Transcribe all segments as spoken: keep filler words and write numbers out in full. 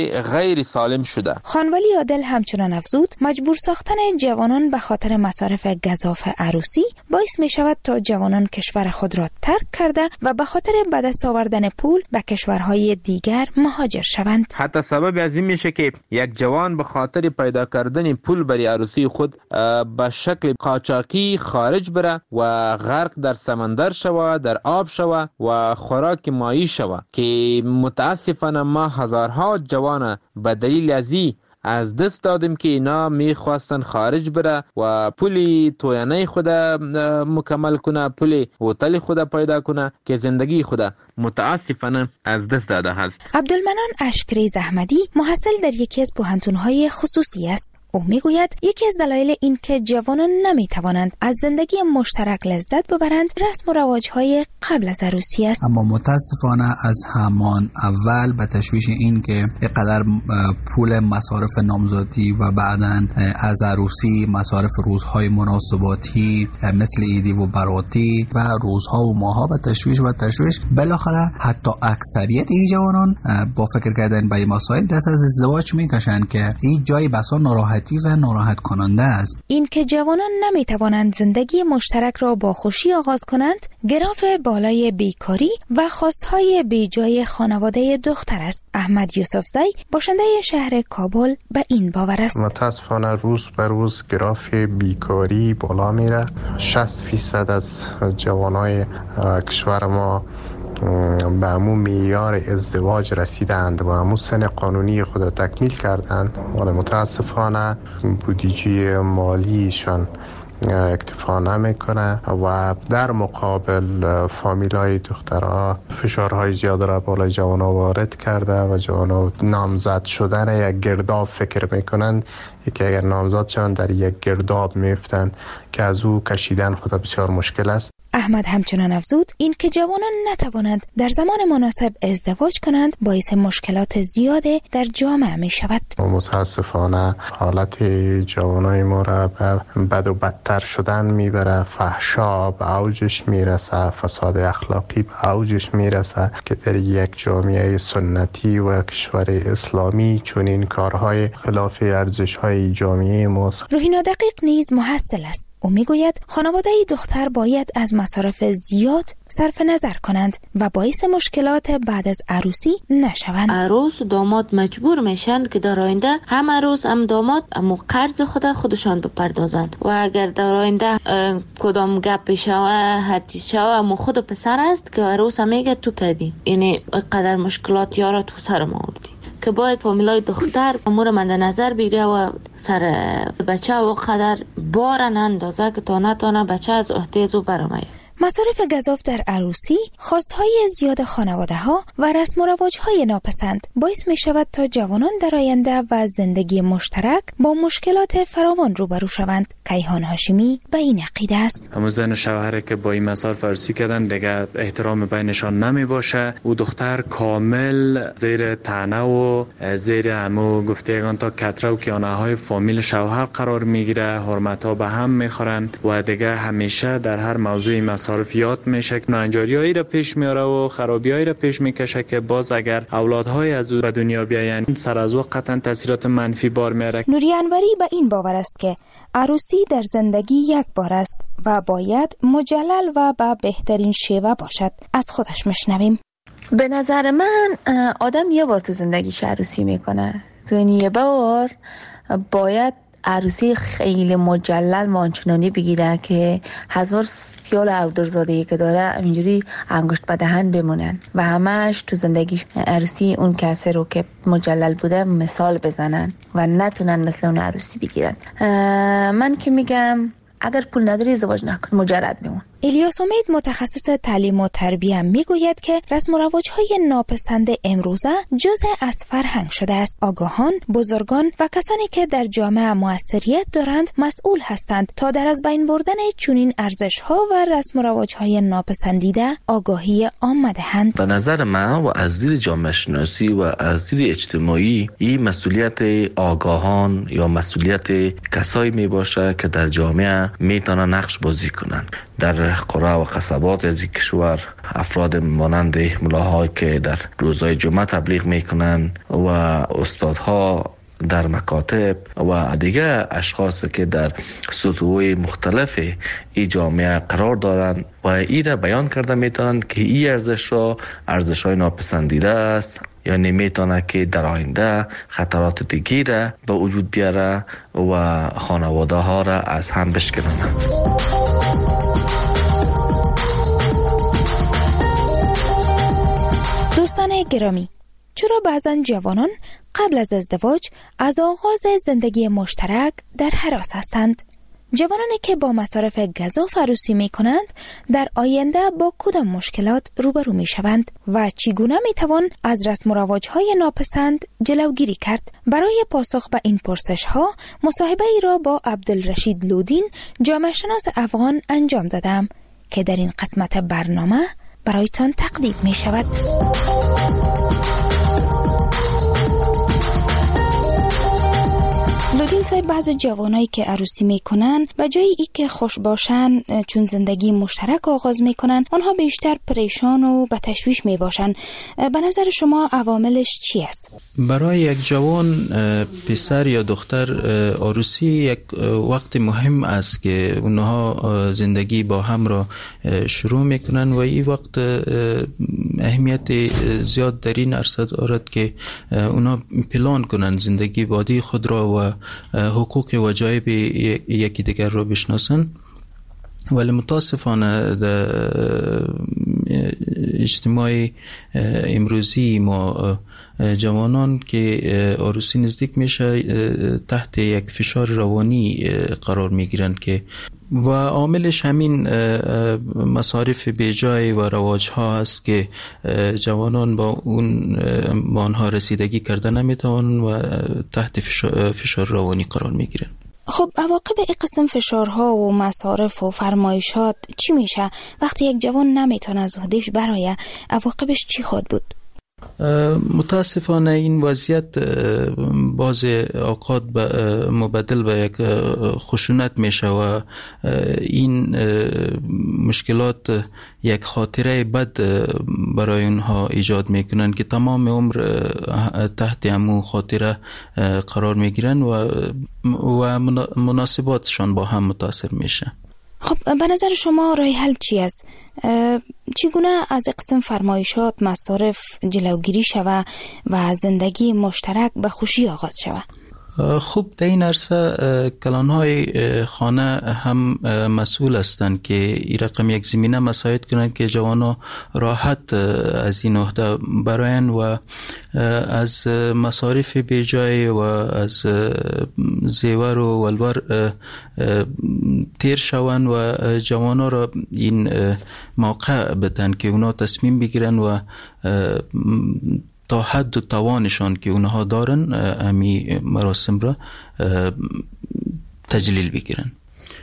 غیر سالم شده. خانوالی عادل همچنان افزود مجبور ساختن جوانان به خاطر مصارف گزاف عروسی باعث می شود تا جوانان کشور خود را ترک کرده و به خاطر به دست آوردن پول به کشورهای دیگر مهاجر شوند. حتی سبب از این میشه که یک جوان به خاطر پیدا کردن پول برای عروسی خود به شکل قاچاقی خارج بره و غرق در سمندر شوه، در آب شوه و خوراک مایی شوه که متاسفانه ما هزارها جوان به دلیل ازی از دست دادیم که اینا میخواستن خارج بره و پولی توینه خود مکمل کنه، پولی هتل خود پیدا کنه که زندگی خود متاسفانه از دست داده هست. عبدالمنان اشکریز احمدی محصل در یکی از پوهنتون‌های خصوصی است. او میگوید یکی از دلایل این که جوانان نمیتوانند از زندگی مشترک لذت ببرند رسم و رواج‌های قبل از عروسی است. اما متاسفانه از همان اول به تشویش این که اینقدر پول مصارف نامزادی و بعداً از عروسی مصارف روزهای مناسباتی مثل عیدی و براتی و روزها و ماها به تشویش و تشویش بالاخره حتی اکثریت این جوانان با فکر کردن به این مسائل دست از ازدواج میکشند که این جای بسا ناراحت و ناراحت کننده است. این که جوانان نمی توانند زندگی مشترک را با خوشی آغاز کنند گراف بالای بیکاری و خواستهای بیجای خانواده دختر است. احمد یوسفزی باشنده شهر کابل به این باور است. متاسفانه روز به روز گراف بیکاری بالا میره. شصت فیصد از جوانای کشور ما به همون معیار ازدواج رسیدند و همون سن قانونی خود را تکمیل کردند، ولی متاسفانه بودجه مالیشان اکتفا نمیکنه و در مقابل فامیلای دخترها فشارهای زیاد را بالای جوانا وارد کرده و جوانا نامزد شدن یک گرداب فکر میکنند که اگر نامزد شوند در یک گرداب میفتند که از او کشیدن خود بسیار مشکل است. احمد همچنان افزود این که جوانان نتوانند در زمان مناسب ازدواج کنند باعث مشکلات زیاد در جامعه می شود. متاسفانه حالت جوانای ما را بر بد و بدتر شدن میبره. فحشا به اوجش میرسه، فساد اخلاقی به اوجش میرسه که در یک جامعه سنتی و کشور اسلامی چون این کارهای خلاف ارزش‌های جامعه ماست. روحینا دقیق نیز محصل است. او میگوید خانواده دختر باید از مصارف زیاد صرف نظر کنند و باعث مشکلات بعد از عروسی نشوند. عروس و داماد مجبور میشند که در آینده هم عروس هم داماد اما قرض خود خودشان بپردازند و اگر در آینده کدام گپ شوه هر چیز شوه اما خود پسر است که عروس هم میگه تو کردی، یعنی قدر مشکلات یارا تو سر ما آوردی که باید فامیلای دختر امور مند نظر بگیره و سر بچه و قدر بار نندازه که تا نتانه بچه از عهده او برآمده. مصارف گزاف در عروسی، خواستهای زیاد خانواده ها و رسم و رواج های ناپسند باعث می شود تا جوانان در آینده و زندگی مشترک با مشکلات فراوان روبرو شوند. کیهان هاشمی به این عقیده است. همون زن شوهر که با این مصارف عروسی کردن دیگه احترام بینشان نمی باشه. او دختر کامل زیر طعنه و زیر همو گفتگان تا کتره و کیانه های فامیل شوهر قرار میگیره. حرمت ها به هم میخورن و دیگه همیشه در هر موضوعی مصارف یاد میشه که ناانجاریایی را پیش میاره و خرابیایی را پیش میکشه که باز اگر اولادهای از او به دنیا بیاین سر از او قطعا تاثیرات منفی بار میاره. نوری انوری به این باور است که عروسی در زندگی یک بار است و باید مجلل و به بهترین شیوه باشد. از خودش میشنویم. به نظر من آدم یه بار تو زندگیش عروسی میکنه، تو این یه بار باید عروسی خیلی مجلل مانچنانی بگیره که هزار سیال اودرزادهی که داره اینجوری انگشت به دهن بمونن و همش تو زندگی عروسی اون کسی رو که مجلل بوده مثال بزنن و نتونن مثل اون عروسی بگیرن. من که میگم اگر پول نداری ازدواج نکن، مجرد بمون. الیاس امید متخصص تعلیم و تربیه میگوید که رسم و رواج‌های ناپسند امروزه جزء از فرهنگ شده است. آگاهان، بزرگان و کسانی که در جامعه موثریت دارند مسئول هستند تا در از بین بردن چنین ارزش‌ها و رسم و رواج‌های ناپسندیده آگاهی عامه دهند. به نظر من و از دید جامعه شناسی و از دید اجتماعی این مسئولیت آگاهان یا مسئولیت کسایی می باشه که در جامعه میتونن نقش بازی کنن. در قرى و قصبات از این کشور افراد مانند ملاهایی که در روزهای جمعه تبلیغ میکنن و استادها در مکاتب و دیگه اشخاص که در سطوح مختلف ای جامعه قرار دارند و ای را بیان کرده میتونن که ای ارزش را ارزش های ناپسندیده است، یعنی میتونه که در آینده خطرات دیگی را به وجود بیاره و خانواده ها را از هم بشکنند. دوستان گرامی، چرا بعضا جوانان قبل از ازدواج از آغاز زندگی مشترک در هراس هستند؟ جوانانی که با مصارف گزاف عروسی می کنند در آینده با کدام مشکلات روبرو می شوند و چگونه می توان از رسم و رواج های ناپسند جلوگیری کرد؟ برای پاسخ به این پرسش ها مصاحبه ای را با عبدالرشید لودین، جامعه شناس افغان انجام دادم که در این قسمت برنامه برایتان تقدیم می شود. لودین صاحب، بعض جوانایی که عروسی میکنن و جایی ای که خوش باشن چون زندگی مشترک آغاز میکنن، آنها بیشتر پریشان و به تشویش میباشن. به نظر شما عواملش چی است؟ برای یک جوان، پسر یا دختر، عروسی یک وقت مهم است که اونها زندگی با هم را شروع میکنن و این وقت اهمیت زیاد در این عرصه دارد که اونها پلان کنن زندگی بعدی خود را و حقوق و وجایب یکی دیگر را بشناسن. ولی متاسفانه در اجتماع امروزی ما جوانان که عروسی نزدیک میشه تحت یک فشار روانی قرار میگیرند که و عاملش همین مصارف بیجای و رواج ها هست که جوانان با اون با آنها رسیدگی کرده نمیتوانند و تحت فشار روانی قرار میگیرند. خب عواقب این قسم فشارها و مصارف و فرمایشات چی میشه وقتی یک جوان نمیتونه از خودش برای عواقبش چی خود بود؟ متاسفانه این وضعیت بعض اوقات مبدل به یک خشونت میشه و این مشکلات یک خاطره بد برای اونها ایجاد میکنن که تمام عمر تحت همون خاطره قرار میگیرن و و مناسباتشان با هم متاثر میشه. خب به نظر شما راه حل چی است؟ چگونه از قسم فرمایشات مصارف جلوگیری شود و زندگی مشترک به خوشی آغاز شود؟ خوب، در این عرصه کلانهای خانه هم مسئول هستند که این رقم یک زمینه مساعد کنند که جوانا راحت از این عهده براین و از مصارف بیجای و از زیور و ولور تیر شوند و جوانا را این موقع بدن که اونا تصمیم بگیرن و تا حد و توانشان که اونها دارن امی مراسم را تجلیل بگیرن.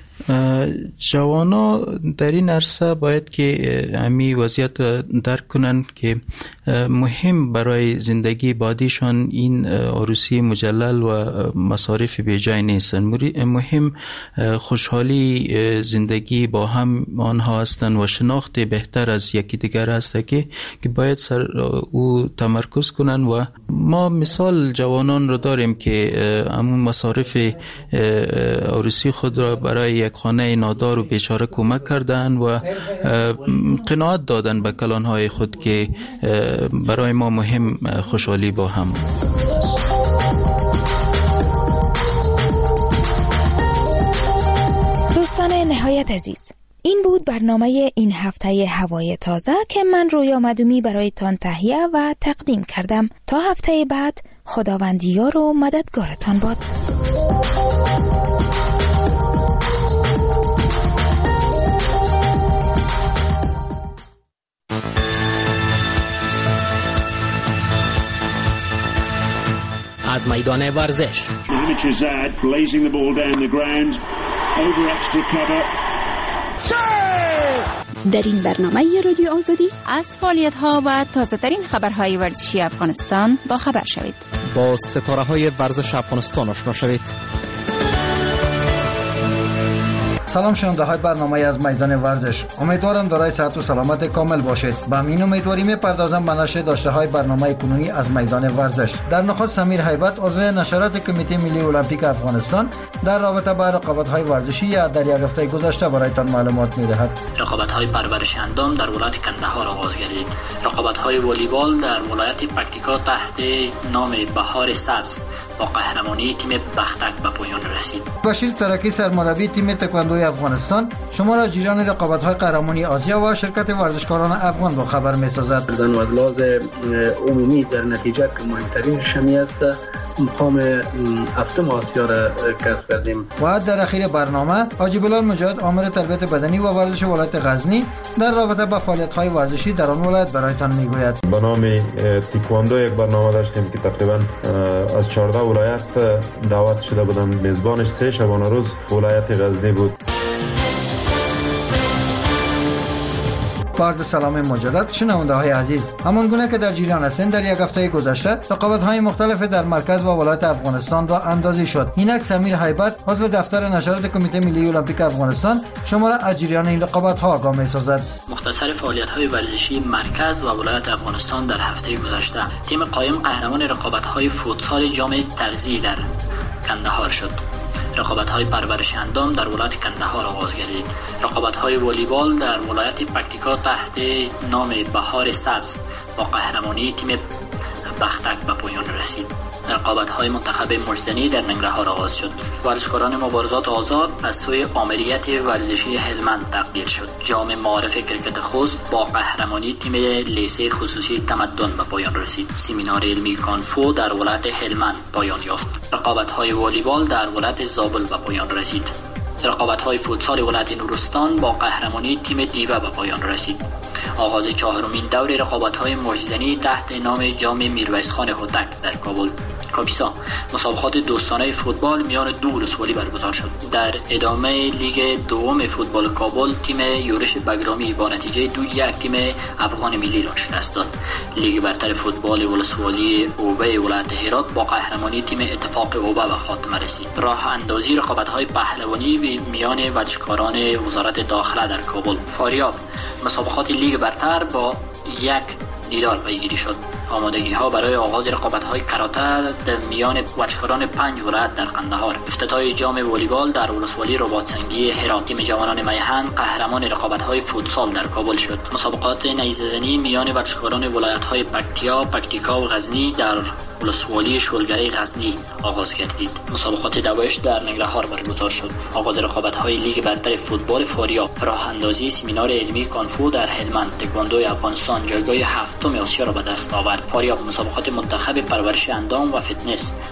جوانا در این عرصه باید که امی وضعیت درک کنن که مهم برای زندگی بعدیشان این عروسی مجلل و مصارف بیجای نیستن. مهم خوشحالی زندگی با هم آنها هستن و شناخت بهتر از یکی دیگر هست که که باید سر او تمرکز کنن و ما مثال جوانان رو داریم که همون مصارف عروسی خود را برای یک خانه نادار و بیچاره کمک کردن و قناعت دادن به کلانهای خود که برای ما مهم خوشحالی با هم. دوستان نهایت عزیز، این بود برنامه این هفته هوای تازه که من رویا مدومی برایتان تهیه و تقدیم کردم. تا هفته بعد، خداوندیار و مددگارتان باد. از میدان ورزش در این برنامه رادیو آزادی از فعالیت‌ها و تازه‌ترین خبرهای ورزشی افغانستان با خبر شوید. با ستاره‌های ورزش افغانستان آشنا شوید. سلام شنونده های برنامه از میدان ورزش، امیدوارم دارای صحت و سلامت کامل باشید. با این امیدواری میپردازم به نشر داشته های برنامه کنونی از میدان ورزش. در نخست سمیر هیبت عضو نشرات کمیته ملی المپیک افغانستان در رابطه با رقابت های ورزشی در یک هفته گذشته برایتان معلومات میدهد. رقابت های پرورش اندام در ولایت کندهار آغاز گردید. رقابت های والیبال در ولایت پکتیکا تحت نام بهار سبز با قهرمانی تیم بختک به پایان رسید. بشیر ترکی سرمربی تیم تکواندوی افغانستان شما را جریان رقابت‌های قهرمانی آسیا و شرکت ورزشکاران افغان با خبر می‌سازد. در از لحاظ عمومی در نتیجه که مهمترین شمی است مقام هفتم آسیا را کسب کردیم. و در اخیر برنامه حاجی بلال مجاهد آمر تربیت بدنی و ورزش ولایت غزنی در رابطه با فعالیت‌های ورزشی در آن ولایت برایتان میگوید. به نام تکواندو یک برنامه داشتیم که تقریبا از چهارده ولایت دعوت شده بودم. میزبانش سه شبانه روز ولایت غزنی بود. عرض سلام مجدد شنونده های عزیز، همان گونه که در جریان هستند در یک هفته گذشته رقابت های مختلف در مرکز و ولایت افغانستان را اندازی شد. اینک سمیر هیبت عضو دفتر نشرات کمیته ملی المپیک افغانستان شما را از جریان این رقابت ها آگاه می‌سازد. مختصر فعالیت های ورزشی مرکز و ولایت افغانستان در هفته گذشته، تیم قایم قهرمان رقابت های فوتسال جام ترزی در کندهار شد. رقابت‌های پرورش اندام در ولایت کندهار آغاز گردید. رقابت‌های والیبال در ولایت پکتیکا تحت نام بهار سبز با قهرمانی تیم بختک به پایان رسید. رقابت‌های منتخب مجدنی در ننگرهار آغاز شد. ورزشکاران مبارزات آزاد از سوی آمریت ورزشی هلمند تقدیر شد. جام معارف کرکت خوست با قهرمانی تیم لیسه خصوصی تمدن به پایان رسید. سمینار علمی کانفو در ولایت هلمند پایان یافت. رقابت‌های والیبال در ولایت زابل به پایان رسید. رقابت‌های فوتسال ولایت نورستان با قهرمانی تیم دیوه به پایان رسید. آغاز چهارمین دور رقابت‌های مرزنی تحت نام جام میرویس خان هوتک در کابل کاپیسا مسابقات دوستانه فوتبال میان دو ولسوالی برگزار شد. در ادامه لیگ دوم فوتبال کابل تیم یورش بگرامی با نتیجه دو یک تیم افغان ملی را شکست داد. لیگ برتر فوتبال ولسوالی اوبه ولایت هرات با قهرمانی تیم اتفاق اوبه به خاتمه رسید. راه اندازی رقابت‌های پهلوانی میان ورزشکاران وزارت داخله در کابل فاریاب مسابقات لیگ برتر با یک دیدار پیگیری شد. آمادگی ها برای آغاز رقابت های کراته در میان ورزشکاران پنج ولایت در قندهار. افتتاح جام والیبال در ولسوالی رباطسنگی هرات، تیم جوانان میهن قهرمان رقابت های فوتسال در کابل شد. مسابقات نیزه‌زنی میان ورزشکاران ولایت های پکتیا، پکتیکا و غزنی در ولسوالی شولگره غزنی آغاز گردید. مسابقات دوایش در ننگرهار برگزار شد. آغاز رقابت های لیگ برتر فوتبال فاریاب، راه اندازی سمینار علمی کانفو در هلمند، تکواندوی افغانستان جایگاه هفتم آسیا را به دست آورد. فاریاب مسابقات منتخب پرورش اندام و فتنس